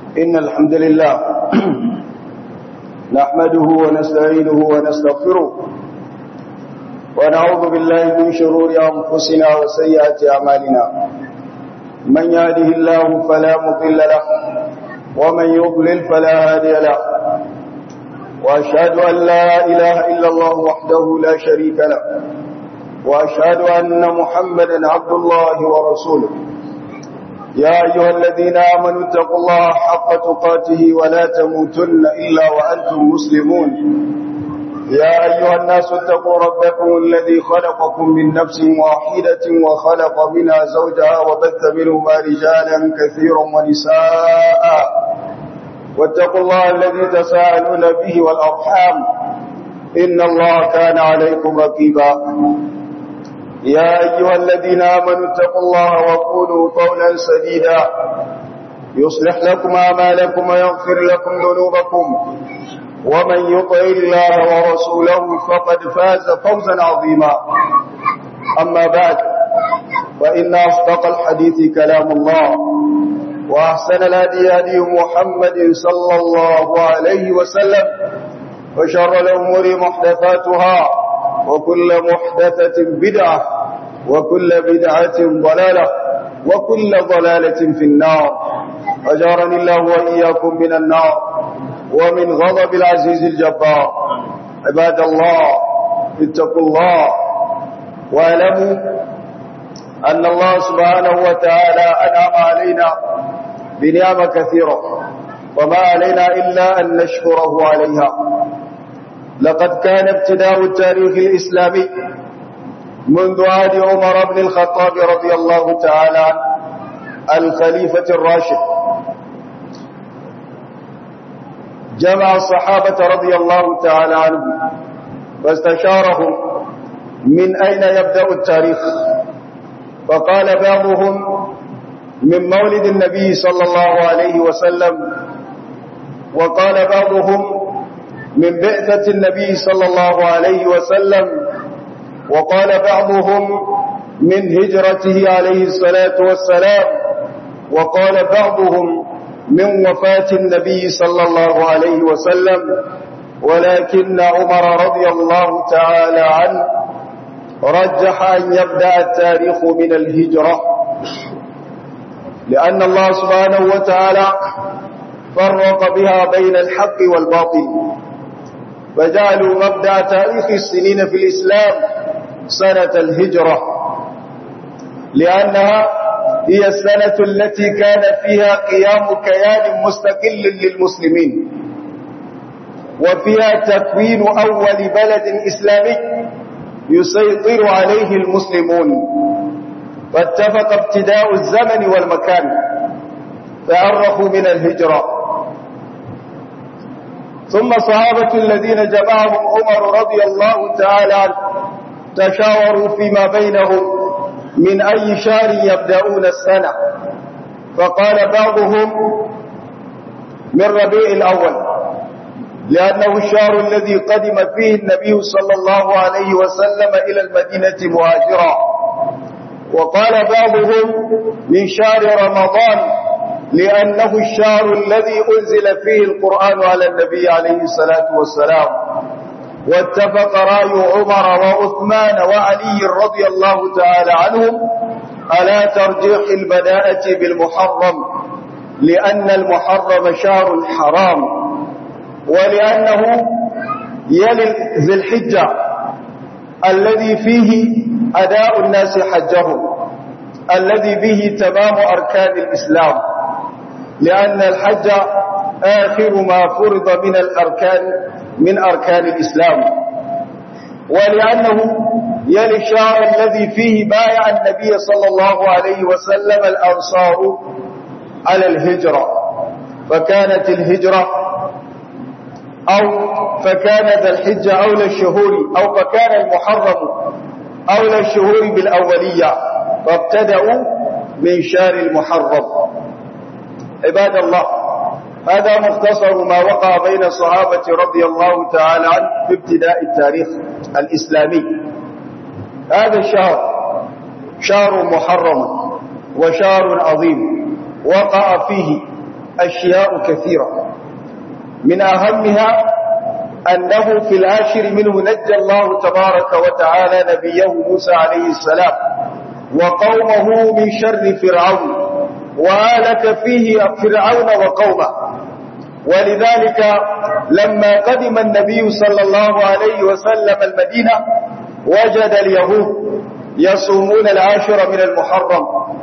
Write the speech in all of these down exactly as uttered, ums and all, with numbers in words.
إن الحمد لله نحمده ونستعينه ونستغفره ونعوذ بالله من شرور أنفسنا وسيئات أعمالنا من يهده الله فلا مضل له ومن يضلل فلا هادي له وأشهد أن لا إله إلا الله وحده لا شريك له وأشهد أن محمدا عبد الله ورسوله يا أيها الذين آمنوا اتقوا الله حق تقاته ولا تموتن إلا وأنتم مسلمون يا أيها الناس اتقوا ربكم الذي خلقكم من نفس واحدة وخلق منها زوجها وبث منهما رجالا كثيرا ونساء واتقوا الله الذي تساءلون به والأرحام إن الله كان عليكم رقيبا يا أيها الذين آمنوا اتقوا الله وقولوا قولا سديدا يصلح لكم أعمالكم ويغفر لكم ذنوبكم ومن يطع الله ورسوله فقد فاز فوزا عظيما أما بعد فإن أصدق الحديث كلام الله وأحسن الهدي هدي محمد صلى الله عليه وسلم وشر الأمور محدثاتها وكل محدثة بدعة وكل بدعة ضلالة وكل ضلالة في النار أجارني الله وإياكم من النار ومن غضب العزيز الجبار. عباد الله اتقوا الله واعلموا أن الله سبحانه وتعالى أنعم علينا بنعمة كثيرة وما علينا إلا أن نشكره عليها. لقد كان ابتداء التاريخ الإسلامي منذ عهد عمر بن الخطاب رضي الله تعالى عنه الخليفة الراشد. جمع الصحابة رضي الله تعالى عنهم واستشارهم من أين يبدأ التاريخ، فقال بعضهم من مولد النبي صلى الله عليه وسلم، وقال بعضهم من بعثة النبي صلى الله عليه وسلم، وقال بعضهم من هجرته عليه الصلاة والسلام، وقال بعضهم من وفاة النبي صلى الله عليه وسلم. ولكن عمر رضي الله تعالى عنه رجح أن يبدأ التاريخ من الهجرة، لأن الله سبحانه وتعالى فرق بها بين الحق والباطل، فجعلوا مبدأ تاريخ السنين في الإسلام سنة الهجرة، لأنها هي السنة التي كان فيها قيام كيان مستقل للمسلمين، وفيها تكوين أول بلد إسلامي يسيطر عليه المسلمون، فاتفق ابتداء الزمن والمكان فأرخوا من الهجرة. ثم صحابة الذين جمعهم عمر رضي الله تعالى عنه تشاوروا فيما بينهم من أي شهر يبدأون السنة، فقال بعضهم من ربيع الأول، لأنه الشهر الذي قدم فيه النبي صلى الله عليه وسلم إلى المدينة مهاجرا، وقال بعضهم من شهر رمضان، لأنه الشهر الذي أنزل فيه القرآن على النبي عليه الصلاة والسلام. واتفق رأي عمر وعثمان وعلي رضي الله تعالى عنهم على ترجيح البداءة بالمحرم، لأن المحرم شهر حرام، ولأنه يلي ذي الحجة الذي فيه أداء الناس حجهم، الذي به تمام أركان الإسلام، لأن الحج آخر ما فرض من الأركان من أركان الإسلام، ولأنه يلي الشهر الذي فيه بايع النبي صلى الله عليه وسلم الأنصار على الهجرة، فكانت الهجرة أو فكان ذا الحجة أولى الشهور أو فكان المحرم أولى الشهور بالأولية، فابتدأوا من شهر المحرم. عباد الله، هذا مختصر ما وقع بين الصحابة رضي الله تعالى عنه في ابتداء التاريخ الإسلامي. هذا الشهر شهر محرم وشهر عظيم وقع فيه أشياء كثيرة، من أهمها أنه في العاشر منه نجى الله تبارك وتعالى نبيه موسى عليه السلام وقومه من شر فرعون، وهلك فيه فرعون وقومه. ولذلك لما قدم النبي صلى الله عليه وسلم المدينة وجد اليهود يصومون العاشر من المحرم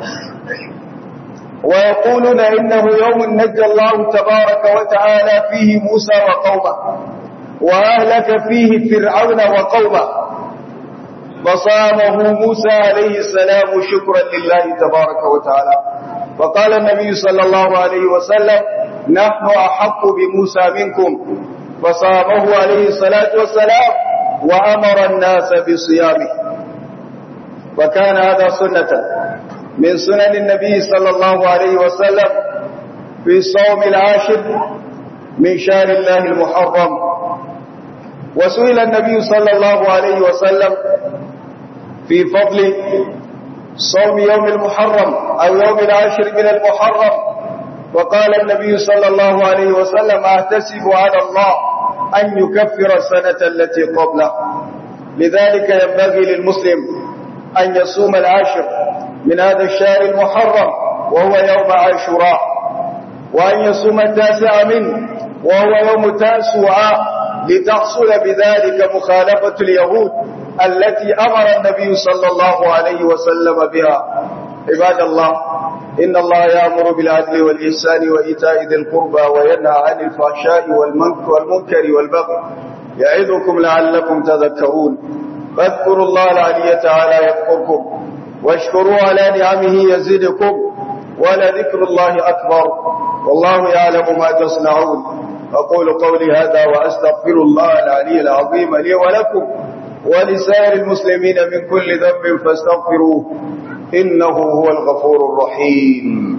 ويقولون إنه يوم نجى الله تبارك وتعالى فيه موسى وقومه وأهلك فيه فرعون وقومه، فصامه موسى عليه السلام شكرا لله تبارك وتعالى. فقال النبي صلى الله عليه وسلم: نحن أحق بموسى منكم، فصامه عليه الصلاة والسلام وأمر الناس بصيامه. وكان هذا سنة من سنن النبي صلى الله عليه وسلم في صوم العاشر من شهر الله المحرم. وسئل النبي صلى الله عليه وسلم في فضل صوم يوم المحرم أو يوم العاشر من المحرم، وقال النبي صلى الله عليه وسلم: أحتسب على الله أن يكفر السنة التي قبله. لذلك ينبغي للمسلم أن يصوم العاشر من هذا الشهر المحرم وهو يوم عاشوراء، وأن يصوم التاسع منه وهو يوم تاسوعاء، لتحصل بذلك مخالفة اليهود التي أمر النبي صلى الله عليه وسلم بها. عباد الله، إن الله يأمر بالعدل والإحسان وإيتاء ذي القربى وينهى عن الفحشاء والمنكر والبغي يعظكم لعلكم تذكرون. فاذكروا الله العلي تعالى يذكركم، واشكروا على نعمه يزدكم، ولذكر الله أكبر، والله يعلم ما تصنعون. أقول قولي هذا وأستغفر الله العلي العظيم لي ولكم ولسائر المسلمين من كل ذنب فاستغفروه إنه هو الغفور الرحيم.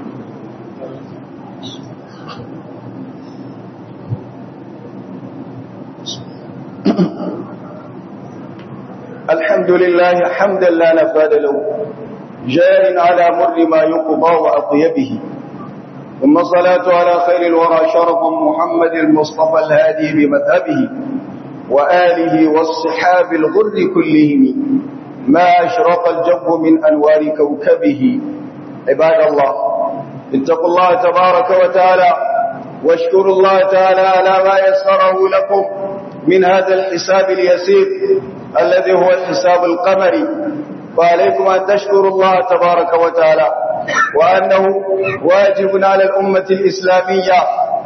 الحمد لله حمدا لا نفاد له، جار على مر ما يقضى وأطيبه، ثم الصلاة على خير الورى شرف محمد المصطفى الهادي بمذهبه، وآله والصحاب الغر كلهم، ما أشرق الجو من أنوار كوكبه. عباد الله، اتقوا الله تبارك وتعالى واشكروا الله تعالى على ما يسره لكم من هذا الحساب اليسير الذي هو الحساب القمري. فعليكم أن تشكروا الله تبارك وتعالى، وأنه واجب على الأمة الإسلامية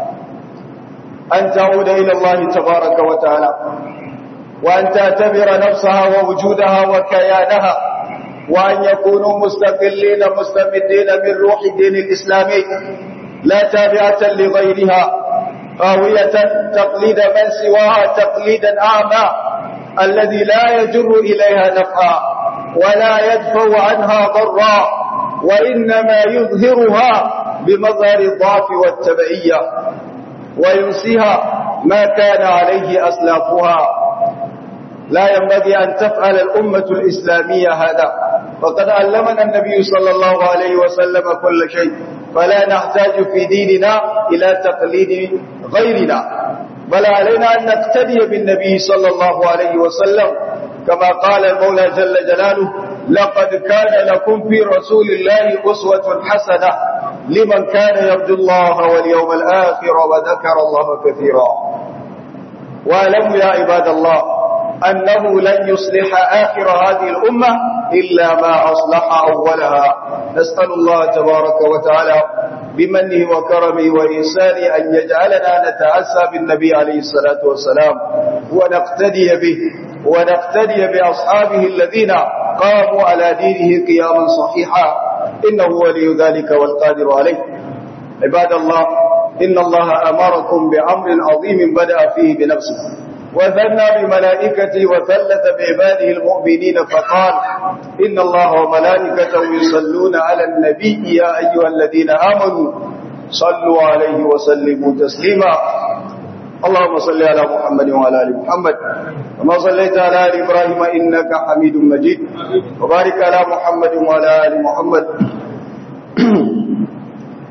أن تعود إلى الله تبارك وتعالى، وأن تعتبر نفسها ووجودها وكيانها، وأن يكونوا مستقلين مستمدين من روح الدين الإسلامي، لا تابعة لغيرها، خاوية تقليد من سواها تقليدا أعمى الذي لا يجر إليها نفعا ولا يدفع عنها ضرا، وإنما يظهرها بمظهر الضعف والتبعية، وينسيها ما كان عليه أسلافها. لا ينبغي أن تفعل الأمة الإسلامية هذا، فقد علمنا النبي صلى الله عليه وسلم كل شيء، فلا نحتاج في ديننا إلى تقليد غيرنا، بل علينا أن نقتدي بالنبي صلى الله عليه وسلم، كما قال المولى جل جلاله: لقد كان لكم في رسول الله أسوة حسنة لمن كان يرجو الله واليوم الآخر وذكر الله كثيرا. واعلموا يا عباد الله أنه لن يصلح آخر هذه الأمة إلا ما أصلح أولها. نسأل الله تبارك وتعالى بمنه وكرمه وإحسانه أن يجعلنا نتعسى بالنبي عليه الصلاة والسلام، ونقتدي به ونقتدي بأصحابه الذين قاموا على دينه قياما صحيحا، إنه ولي ذلك والقادر عليه. عباد الله، إن الله أمركم بأمر عظيم بدأ فيه بنفسه، وثنى بملائكته وثلث بعباده المؤمنين فقال: إن الله وملائكته يصلون على النبي يا أيها الذين آمنوا صلوا عليه وسلموا تسليما. اللهم صل على محمد وعلى آل محمد كما صليت على آل إبراهيم إنك حميد مجيد، وبارك على محمد وعلى آل محمد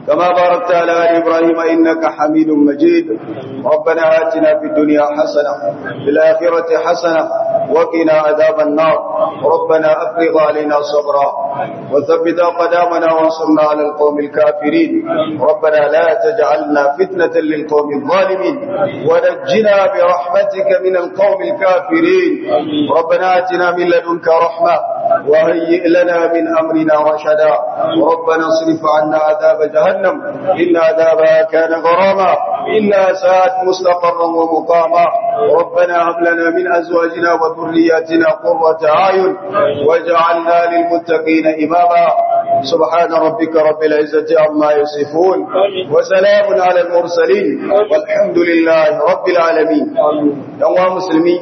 كما باركت على آل إبراهيم إنك حميد مجيد ربنا آتنا في الدنيا حسنة في الآخرة حسنة وقنا عذاب النار ربنا أفرغ علينا صبرا وثبت أقدامنا وانصرنا على القوم الكافرين ربنا لا تجعلنا فتنة للقوم الظالمين ونجنا برحمتك من القوم الكافرين ربنا آتنا من لدنك رحمة وهيئ لنا من أمرنا رشدا ربنا اصرف عنا عذاب جهنم إن عذابها كان غراما إنها ساءت مستقرا ومقاما ربنا هب لنا من أزواجنا وذرياتنا قرة أعين واجعلنا للمتقين إماما سبحان ربك رب العزة عما يصفون وسلام على المرسلين والحمد لله رب العالمين يا مسلمين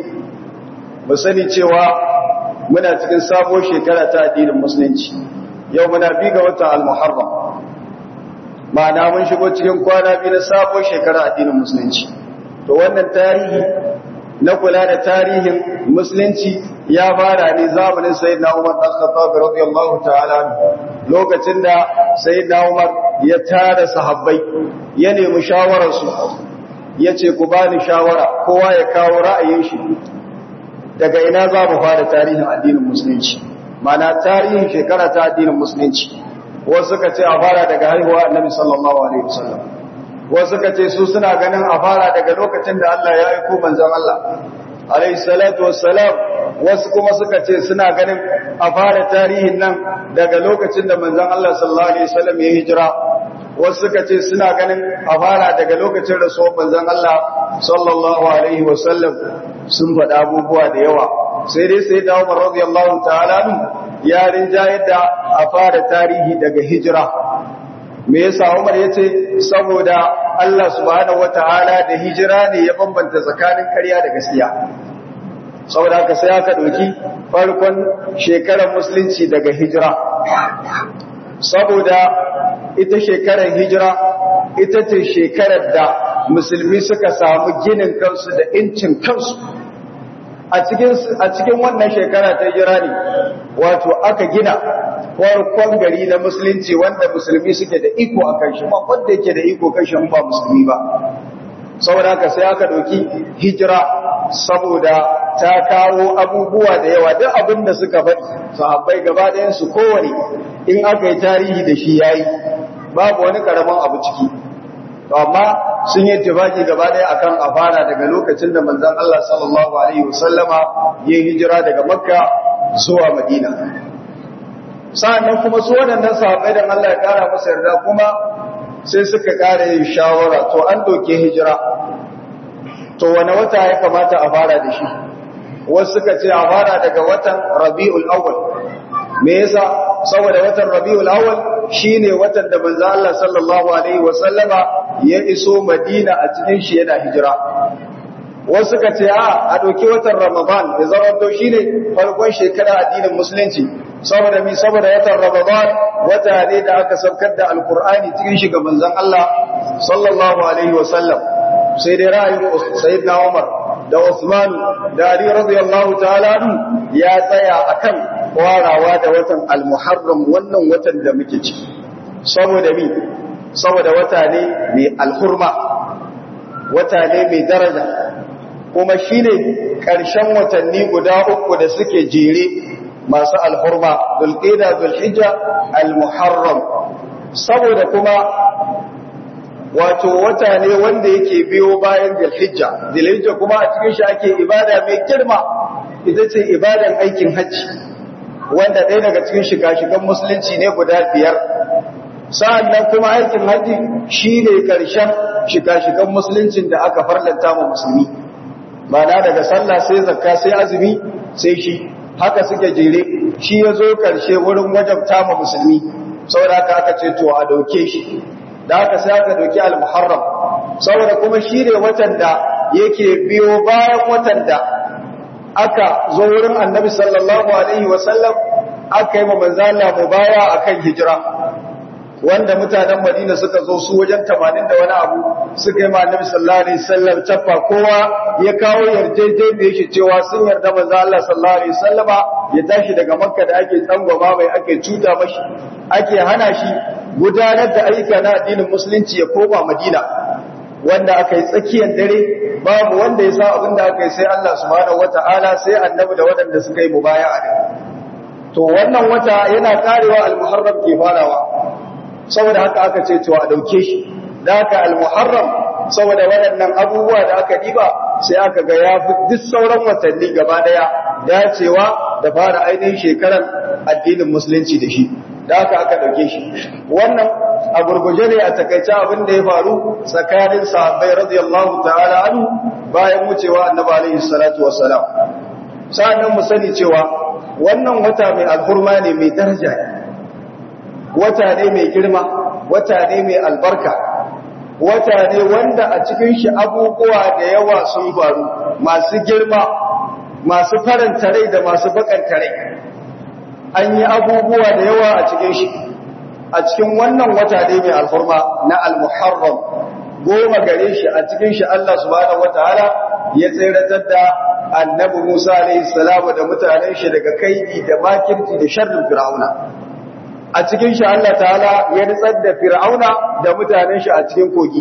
مسني cewa muna cikin sabuwar shekara ta addinin musulunci yau muna bi ga watan al-muharram ma'ana mun shigo cikin kwana biyu na sabuwar shekara addinin musulunci to wannan tarihi na kula da tarihin musulunci ya fara ne zamanin sayyidina Umar bin Khattab radiyallahu ta'ala lokacin da sayyidina Umar ya tara sahabbai ya nemi shawarar su yace ku bani shawara kowa ya kawo ra'ayin shi daga ina za mu fara tarihin addinin musulunci mana tarihin shekara ta addinin musulunci wasu suka ce a fara daga haihuwa annabi sallallahu alaihi wasallam wasu suka ce su suna ganin a fara daga lokacin da Allah ya aiko manzon Allah alaihi salatu wassalam wasu kuma suka ce suna ganin a fara tarihin nan daga lokacin da manzon Allah sallallahu alaihi wasallam ya hijira wasu suka ce suna ganin a fara daga lokacin rasuwar manzon Allah sallallahu alaihi wasallam sun faɗa abubuwa da yawa sai dai sai da Umar radiyallahu ta'ala ya rinjayar da a fara tarihi daga hijira me yasa Umar yace saboda Allah subhanahu wataala da hijira ne ya bambanta tsakanin ƙarya da gaskiya saboda haka sai aka dauki farkon shekarar musulunci daga hijira saboda ita shekarar hijira ita ce shekarar da musulmi suka samu ginin kansu da incin kansu a cikin a cikin wannan shekara ta hijira ne wato aka gina farkon gari na musulunci wanda musulmi suke da iko akan shi ba wanda yake da iko kan shi ba musulmi ba saboda haka sai aka doki hijira saboda ta kawo abubuwa da yawa duk abin da suka faɗi sahabbai gaba ɗayan su kowane in aka yi tarihi da shi yayi babu wani karaman abu ciki to amma sun yi tibaki gaba ɗaya akan a fara daga lokacin da manzon Allah sallallahu alaihi wasallama ya hijira daga Makka zuwa Madina sa'annan kuma su waɗannan sahabbai da Allah ya kara musu yarda kuma sai suka kara yin shawara to an doke hijira to wani wata ya kamata a fara da shi wasu suka ce a fara daga watan Rabiul Awwal me yasa saboda watan Rabiul Awwal shine watan da manzo Allah sallallahu alaihi wasallama ya iso Madina a cikin shi yana hijira wasu suka ce a a doki watan Ramadan ya zama to shine farkon shekara addinin musulunci saboda mi saboda watan Ramadan wata ne da aka saukar da alqur'ani cikin shi ga manzon Allah sallallahu alaihi wasallam sai dai ra'ayin sayyidina Umar da Uthman da Ali radiyallahu ta'ala ya tsaya akan warawa da watan al-Muharram wannan watan da muke ciki saboda mi saboda wata ne mai alhurma wata ne mai daraja kuma shine ƙarshen watanni guda uku da suke jere masu alhurma Dhul-Qa'dah Dhul-Hijja al-Muharram saboda kuma wato wata ne wanda yake biyo bayan Dhul-Hijja Dhul-Hijja kuma a cikin shi ake ibada mai girma ita ce ibadan aikin hajji wanda ɗaya daga cikin shiga-shigan musulunci ne guda biyar sa'annan kuma aikin hajji shine karshen shiga-shigan musuluncin da aka farlanta ma musulmi ma'ana daga sallah sai zakka sai azumi sai shi haka suke jere shi ya zo karshe wurin wajabta ma musulmi saboda haka aka ce to a dauke shi da haka sai aka dauki al-Muharram saboda kuma shi ne watan da yake biyo bayan watan da aka zo wurin Annabi sallallahu alaihi wasallam aka yi ma manzo Allah mubaya akan hijira wanda mutanen Madina suka zo su wajen tamanin da wani abu suka yi ma Annabi sallallahu alaihi wasallam tafa kowa ya kawo yarjejeniyar shi cewa sun yarda manzo Allah sallallahu alaihi wasallama ya tashi daga Makka da ake tsangwama mai ake cuta mashi ake hana shi gudanar da ayyuka na addinin musulunci ya koma Madina wanda aka yi tsakiyar dare babu wanda ya sa abin da aka yi sai Allah subhanahu wata'ala sai annabi da waɗanda suka yi mubaya'a da to wannan wata yana karewa al-muharram ke farawa saboda haka aka ce to a dauke shi da haka al-muharram saboda waɗannan abubuwa da aka diba sai aka ga ya fi duk sauran watanni gaba daya dacewa da fara ainihin shekarar addinin musulunci da shi da haka aka dauke shi wannan a gurguje ne a takaice abin da ya faru tsakanin sahabbai radiyallahu ta'ala anhu bayan wucewa annabi alaihi salatu wassalam sa'annan mu sani cewa wannan wata mai alhurma ne mai daraja ne wata ne mai girma wata ne mai albarka wata ne wanda a cikin shi abubuwa da yawa sun faru masu girma masu faranta rai da masu bakanta rai an yi abubuwa da yawa a cikin shi a cikin wannan wata ne mai alhurma na al-muharram goma gare shi a cikin shi Allah subhanahu wataala ya tsiratar da annabi Musa alayhi salamu da mutanen shi daga kaidi da makirci da sharrin fir'auna a cikin shi Allah ta'ala ya nitsar da fir'auna da mutanen shi a cikin kogi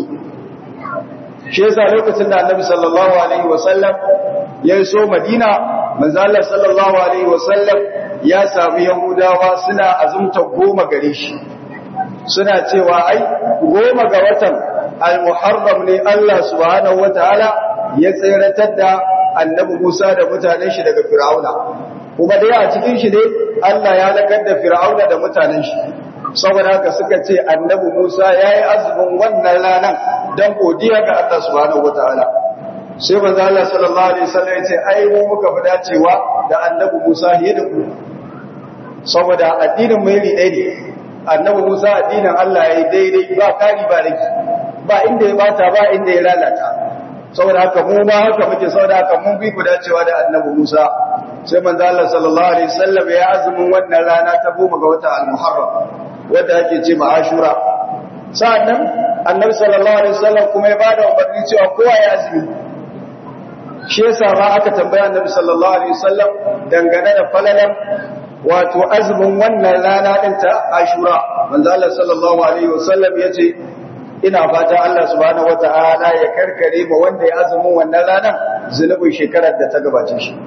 shi yasa lokacin da annabi sallallahu alaihi wasallam ya iso Madina manzo Allah sallallahu alaihi wasallam ya samu yahudawa suna azumta goma gare shi suna cewa ai goma ga watan al-muharram ne Allah subhanahu wataala ya tsiratar da annabi Musa da mutanen shi daga Fir'auna kuma dai a cikin shi ne Allah ya lakar da Fir'auna da mutanen shi saboda haka suka ce annabi Musa yayi azumin wannan ranan dan godiya ga Allah subhanahu wataala sai manzo Allah sallallahu alaihi wasallam ya ce ai mu muka fi dacewa da annabi Musa fiye da ku saboda addinin mu iri ɗaya ne annabi Musa addinin Allah yayi daidai ba kari ba riki ba inda ya bata ba inda ya lalata saboda haka mu ba haka muke saboda haka mun bi ku dacewa da annabi Musa sai manzo Allah sallallahu alaihi wasallam ya azumin wannan rana ta goma ga wata al-Muharram wanda yake ce ma Ashura sa'annan annabi sallallahu alaihi wasallam kuma ya bada umarni cewa kowa ya azumi shi yasa ba aka tambaya annabi sallallahu alaihi wasallam dangane da falalan wato azumin wannan rana din ta Ashura manzo Allah sallallahu alaihi wasallam yace ina fata Allah subhanahu wataala ya karkare ba wanda ya azumin wannan ranar zunubin shekarar da ta gabace shi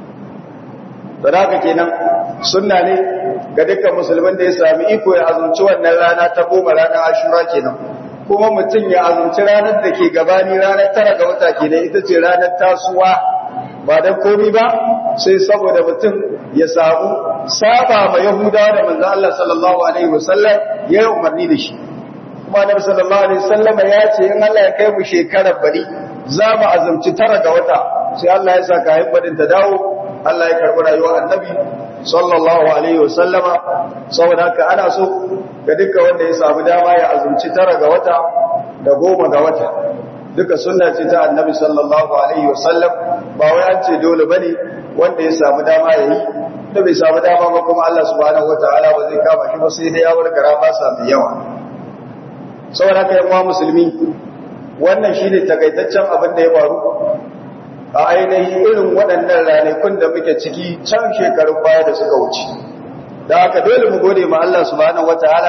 sadaka kenan sunna ne ga dukkan musulmin da ya sami iko ya azumci wannan rana ta goma ranar Ashura kenan kuma mutum ya azumci ranar da ke gabani ranar tara ga wata kenan ita ce ranar tasuwa ba da komi ba sai saboda mutum ya samu saba ma Yahudawa da manzo Allah sallallahu alaihi wasallam ya yi umarni da shi kuma Annabi sallallahu alaihi wasallam ya ce in Allah ya kai mu shekarar bari za mu azumci tara ga wata sai Allah ya saka hayin badin ta dawo Allah ya karbi rayuwar Annabi sallallahu alaihi wasallama saboda haka ana so ga dukkan wanda ya samu dama ya azumci tara ga wata da goma ga wata duka sunna ce ta Annabi sallallahu alaihi wasallam ba wai an ce dole bane wanda ya samu dama yayi da bai samu dama ba kuma Allah subhanahu wataala ba zai kama shi ba sai dai ya warkara ba sa mai yawa saboda haka yan musulmi wannan shine takaitaccen abin da ya faru a ainihin irin waɗannan ranakun da muke ciki can shekarun baya da suka wuce da haka dole mu gode ma Allah subhanahu wataala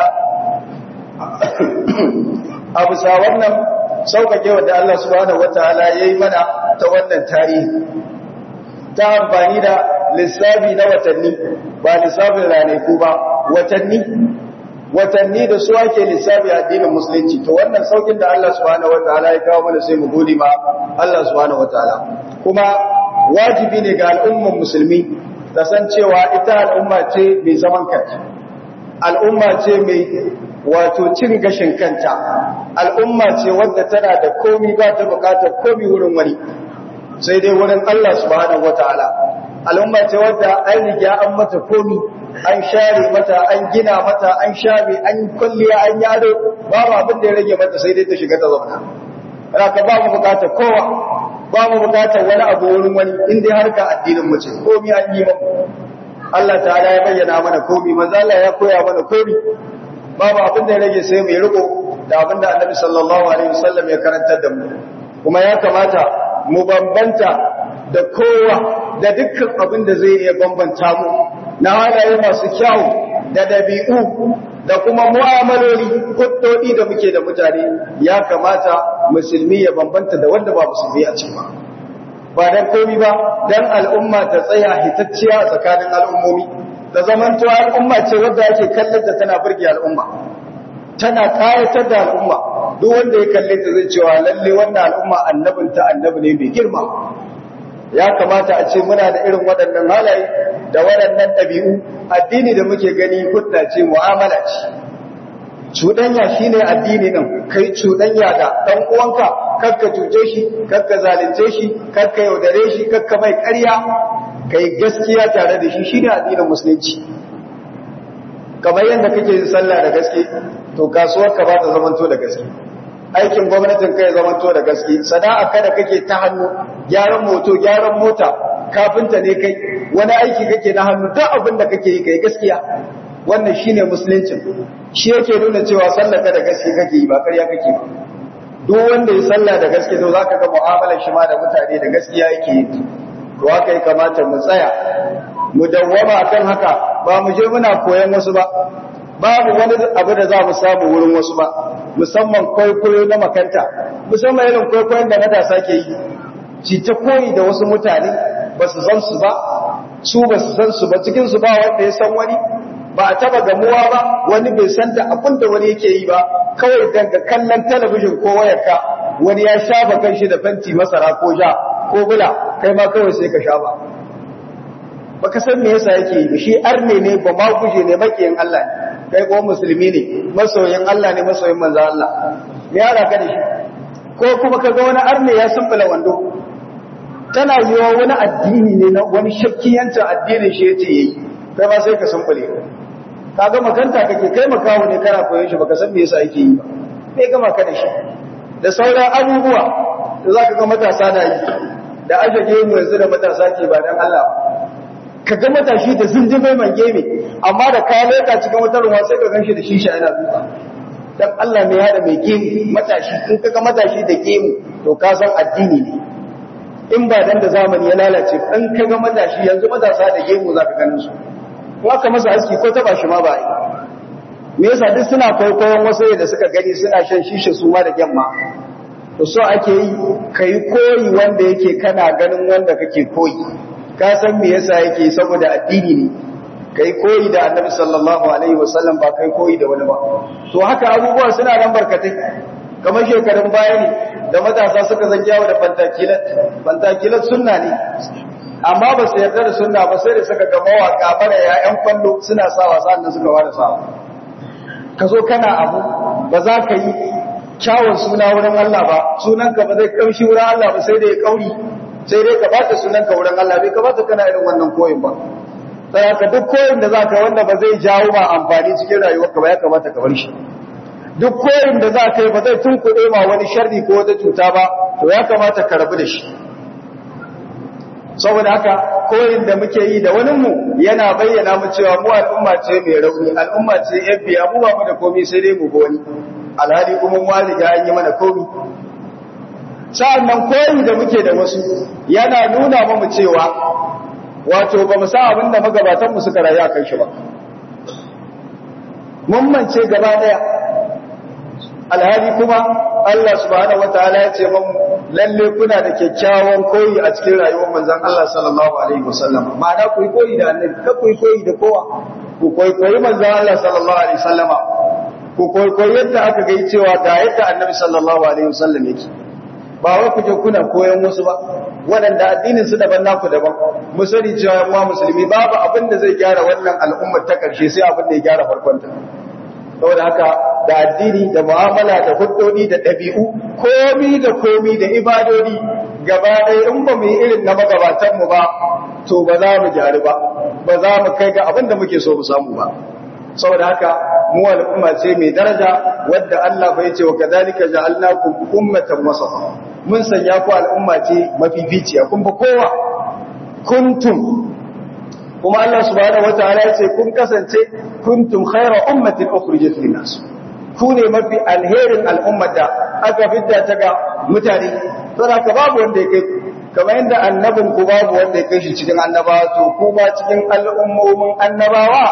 a bisa wannan sauƙaƙe wanda Allah subhanahu wataala yayi mana ta wannan tarihi ta amfani da lissafi na watanni ba lissafin ranaku ba watanni watanni da su ake lissafi addinin musulunci to wannan saukin da Allah subhanahu wataala ya kawo mana sai mu gode ma Allah subhanahu wataala kuma wajibi ne ga al'umman musulmi da san cewa ita al'umma ce mai zaman kanta al'umma ce mai wato cin gashin kanta al'umma ce wadda tana da komai ba ta bukatar komai wurin wani sai dai wurin Allah subhanahu wataala al'umma ce wadda an riga an mata komai an share mata an gina mata an shabe an kulliya an yado babu abin da ya rage mata sai dai ta shiga ta zauna raka ba mu bukatar kowa ba mu bukatar wani abu wurin wani inda harka addinin mu ce komai an yi mu Allah ta'ala ya bayyana mana komai manzo Allah ya koya mana komai babu abin da ya rage sai mu riko da abin da Annabi sallallahu alaihi wasallam ya karantar da mu kuma ya kamata mu bambanta da kowa da dukkan abin da zai iya bambanta mu na halaye masu kyau da dabi'u da kuma mu'amaloli kuddodi da muke da mutane ya kamata musulmi ya bambanta da wanda ba musulmi a cikin ba ba dan komai ba dan al'umma ta tsaya hitacciya tsakanin al'ummomi ta zamanto al'umma ce wadda ake kallon ta tana burge al'umma tana kayatar da al'umma duk wanda ya kalle ta zai cewa lalle wannan al'umma annabinta annabi ne mai girma ya kamata a ce muna da irin waɗannan halaye da waɗannan ɗabi'u addini da muke gani hudda ce mu'amala ce cuɗanya shine addini din kai cuɗanya da ɗan uwanka kakka cuce shi kakka zalunce shi kakka yaudare shi kakka mai ƙarya kai gaskiya tare da shi shine addinin musulunci kamar yadda kake yin sallah da gaske to kasuwar ka ba ta zamanto da gaske aikin gwamnatin kai zamanto da gaske sana'a kada kake ta hannu gyaran moto gyaran mota kafinta ne kai wani aiki kake na hannu duk abin da kake yi kai gaskiya wannan shine musuluncin shi yake nuna cewa sallar ka da gaske kake yi ba ƙarya kake ba duk wanda ya sallah da gaske to zaka ga mu'amalar shi ma da mutane da gaskiya yake yi to haka ya kamata mu tsaya mu dawwama akan haka ba mu je muna koyon wasu ba babu wani abu da za mu samu wurin wasu ba musamman kwaikwayo na makanta musamman irin kwaikwayon da matasa ke yi ci ta koyi da wasu mutane ba su san su ba su ba su san su ba cikin su ba wanda ya san wani ba a taba gamuwa ba wani bai san da abin da wani yake yi ba kawai daga kallon talabijin ko wayarka wani ya shafa kanshi da fenti masara ko ja ko bula kai ma kawai sai ka sha ba baka san me yasa yake yi shi arne ne ba ma guje ne makiyin Allah ne kai ko musulmi ne masoyin Allah ne masoyin manzo Allah me ya raka da shi ko kuma kaga wani arne ya sumbula wando tana yiwa wani addini ne na wani shakkiyancin addinin shi yace yayi kai ma sai ka sumbule kaga makanta kake kai makawo ne kana koyon shi baka san me yasa yake yi ba sai ga maka da shi da sauran abubuwa da zaka ga matasa na yi da ajaje mu yanzu da matasa ke ba dan Allah ka ga matashi da zinjimai mai geme amma da ka leka cikin wata ruwa sai ka ganshi da shisha yana duka dan Allah ne ya da mai gemu matashi in ka ga matashi da gemu to ka san addini ne in ba dan da zamani ya lalace in ka ga matashi yanzu matasa da gemu zaka ganin su ko aka masa aski ko taba shi ma ba yi me yasa duk suna kwaikwayon wasu da suka gani suna shan shisha su ma da gyamma to so ake yi kai koyi wanda yake kana ganin wanda kake koyi ka san me yasa yake saboda addini ne kai koyi da Annabi sallallahu alaihi wasallam ba kai koyi da wani ba to haka abubuwa suna nan barkatai kamar shekarun baya ne da matasa suka zangiyawa da fantakilat fantakilat sunna ne amma ba su yarda da sunna ba sai da suka ga mawaka bara yayan kwallo suna sawa sannan suka wada sawa ka zo kana abu ba za ka yi kyawun suna wurin Allah ba sunanka ba zai kamshi wurin Allah ba sai da ya kauri sai dai ka bata sunanka wurin Allah bai kamata kana irin wannan koyin ba sai ka duk koyin da zaka wanda ba zai jawo ma amfani cikin rayuwarka ba ya kamata ka bar shi duk koyin da zaka yi ba zai tunkuɗe ma wani sharri ko wata cuta ba to ya kamata ka rabu da shi saboda haka koyin da muke yi da wani mu yana bayyana mu cewa mu al'umma ce mai rauni al'umma ce yabbi mu ba mu da komai sai dai mu goni alhali kuma mu riga an yi mana komai sa'annan koyi da muke da wasu yana nuna mu cewa wato ba mu san abin da magabatan mu suka rayu akan shi ba mun mance gaba daya alhali kuma Allah subhanahu wataala ya ce mun lalle kuna da kyakkyawan koyi a cikin rayuwar manzon Allah sallallahu alaihi wasallam ma'ana ku yi koyi da annabi ka ku yi koyi da kowa ku koyi koyi manzon Allah sallallahu alaihi wasallama ku koyi koyi yadda aka ga cewa ga yadda annabi sallallahu alaihi wasallam yake ba wai ku je kuna koyon wasu ba waɗanda addinin su daban naku daban mu sani cewa mu musulmi babu abin da zai gyara wannan al'ummar ta karshe sai abin da ya gyara farkon ta saboda haka da addini da mu'amala da huddodi da ɗabi'u komi da komi da ibadodi gaba ɗaya in ba mu yi irin na magabatan mu ba to ba za mu gyaru ba ba za mu kai ga abin da muke so mu samu ba saboda haka mu al'umma ce mai daraja wadda Allah bai ce wa kadhalika ja'alnakum ummatan wasafa mun sanya ku al'umma ce mafificiya kun ba kowa kuntum kuma Allah subhanahu wataala ya ce kun kasance kuntum khayra ummatin ukhrijat lin-nas ku ne mafi alherin al'ummar da aka fidda ta ga mutane saboda babu wanda ya kai kamar yadda annabin ku babu wanda ya kai shi cikin annabawa to kuma cikin al'ummomin annabawa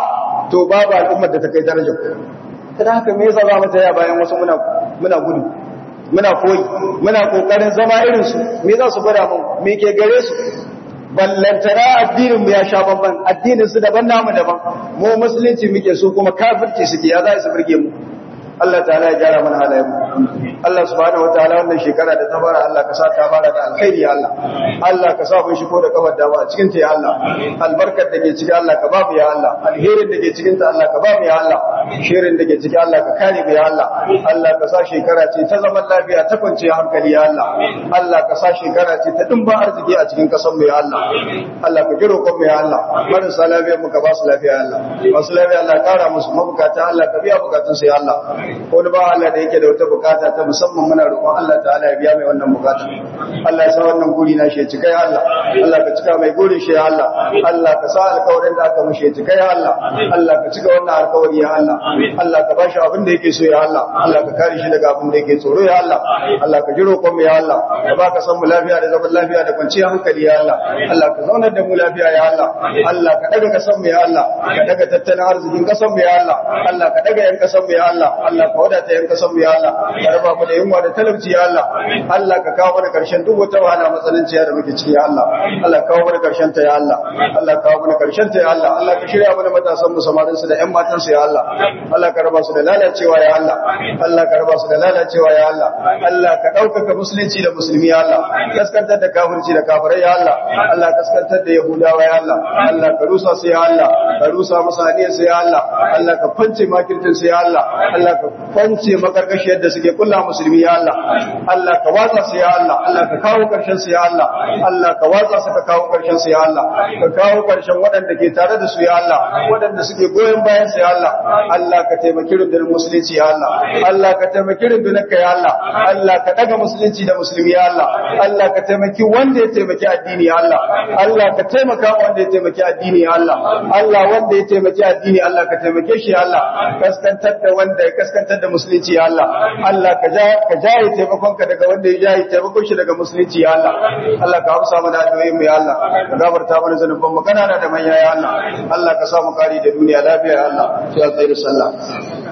to babu al'ummar da ta kai darajar ku kada haka me yasa za mu taya bayan wasu muna muna gudu muna koyi muna kokarin zama irin su me za su gwada mun me ke gare su ballantana addinin mu ya sha babban addinin su daban namu daban mu musulunci muke so kuma kafirci suke ya za su burge mu Allah ta'ala ya gyara mana halayen mu Allah subhanahu wataala wannan shekara da ta fara Allah ka sa ta fara da alkhairi ya Allah Allah ka sa mun shigo da kafar dama a cikin ta ya Allah albarkar da ke cikin Allah ka ba mu ya Allah alherin da ke cikin ta Allah ka ba mu ya Allah shirin da ke cikin Allah ka kare mu ya Allah Allah ka sa shekara ce ta zaman lafiya ta kwanciya hankali ya Allah Allah ka sa shekara ce ta dimba arziki a cikin kasan mu ya Allah Allah ka jiro kon mu ya Allah marasa lafiya mu ka ba su lafiya ya Allah masu lafiya Allah kara musu mabukata Allah ka biya bukatun su ya Allah ko da ba Allah da yake da wata bukata ta musamman muna roƙon Allah ta'ala ya biya mai wannan bukata Allah ya sa wannan guri na shi ya cika ya Allah Allah ka cika mai gurin shi ya Allah Allah ka sa alƙawarin da aka mishi ya cika ya Allah Allah ka cika wannan alƙawari ya Allah Allah ka bashi abin da yake so ya Allah Allah ka kare shi daga abin da yake tsoro ya Allah Allah ka ji roƙon mu ya Allah ka baka san mu lafiya da zaman lafiya da kwanciyar hankali ya Allah Allah ka zaunar da mu lafiya ya Allah Allah ka daga kasan mu ya Allah ka daga tattalin arzikin kasan mu ya Allah Allah ka daga yan kasan mu ya Allah Allah ka wadata yan kasan mu ya Allah ka raba mu da yunwa da talauci ya Allah Allah ka kawo mana karshen duk wata wahala matsalanciya da muke ciki ya Allah Allah ka kawo mana karshen ta ya Allah Allah ka kawo mana karshen ta ya Allah Allah ka shirya mana matasan mu samarin su da ƴan matan su ya Allah Allah ka raba su da lalacewa ya Allah Allah ka raba su da lalacewa ya Allah Allah ka ɗaukaka musulunci da musulmi ya Allah kaskantar da kafirci da kafirai ya Allah Allah kaskantar da yahudawa ya Allah Allah ka rusa su ya Allah ka rusa musu hadiyar su ya Allah Allah ka fance makirtin su ya Allah Allah ka kwance makarkashiyar da suke kulla musulmi ya Allah Allah ka watsa su ya Allah Allah ka kawo karshen su ya Allah Allah ka watsa su ka kawo karshen su ya Allah ka kawo karshen waɗanda ke tare da su ya Allah waɗanda suke goyon bayan su ya Allah Allah ka taimaki rundunar musulunci ya Allah Allah ka taimaki rundunar ka ya Allah Allah ka daga musulunci da musulmi ya Allah Allah ka taimaki wanda ya taimaki addini ya Allah Allah ka taimaka wanda ya taimaki addini ya Allah Allah wanda ya taimaki addini Allah ka taimake shi ya Allah kaskantar da wanda ya kaskantar da musulunci ya Allah Allah ka ja ka jaye taimakon ka daga wanda ya jaye taimakon shi daga musulunci ya Allah Allah ka amsa mana addu'o'in mu ya Allah ka gafarta mana zanuban mu kanana da manya ya Allah Allah ka sa mu kari da duniya lafiya ya Allah sai a tsaya da sallah